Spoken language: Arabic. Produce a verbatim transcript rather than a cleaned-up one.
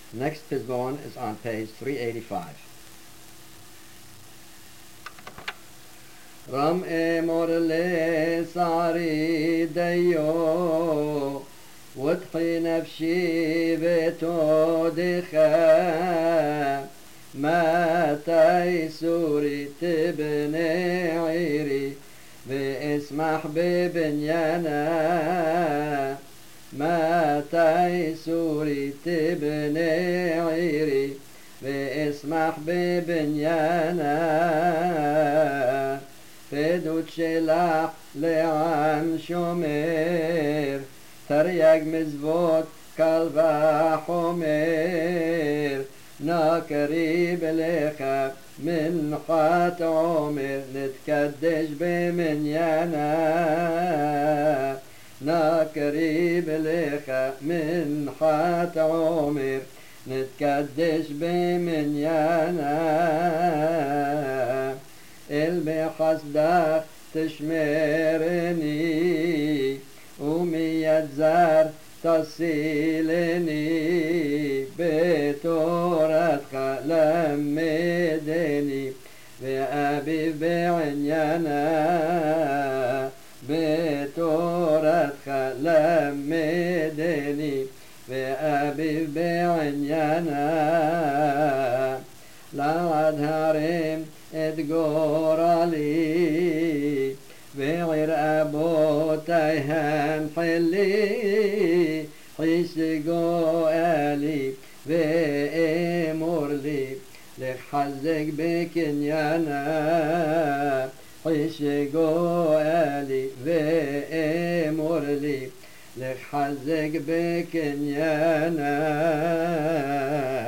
Next pizbon is on page three eighty-five. رم امر لصاري ديو وطحي نفسي بتودخا ما تيسوري تبني عيري باسمح ببنيانا ما تيسوري تبني عيري باسمح ببنيانا فدود شلاح لعم شمير تريق مزبوط كلبا حمير نا قريب لخا من قات عمر نتكدش بمنيانا نا قريب لخا من قات عمر نتكدش بمنيانا البحسدك تشمرني ومية زار تصيلني بتورتك لمدني بأبي بعنيانا بتورتك لمدني بأبي بعنيانا لعد هرم اتقورالي بعير أبو تيهان حلي حيش قوالي بأمرلي لك حزك بكنيانا حيش قوالي بأمرلي لك حزك بكنيانا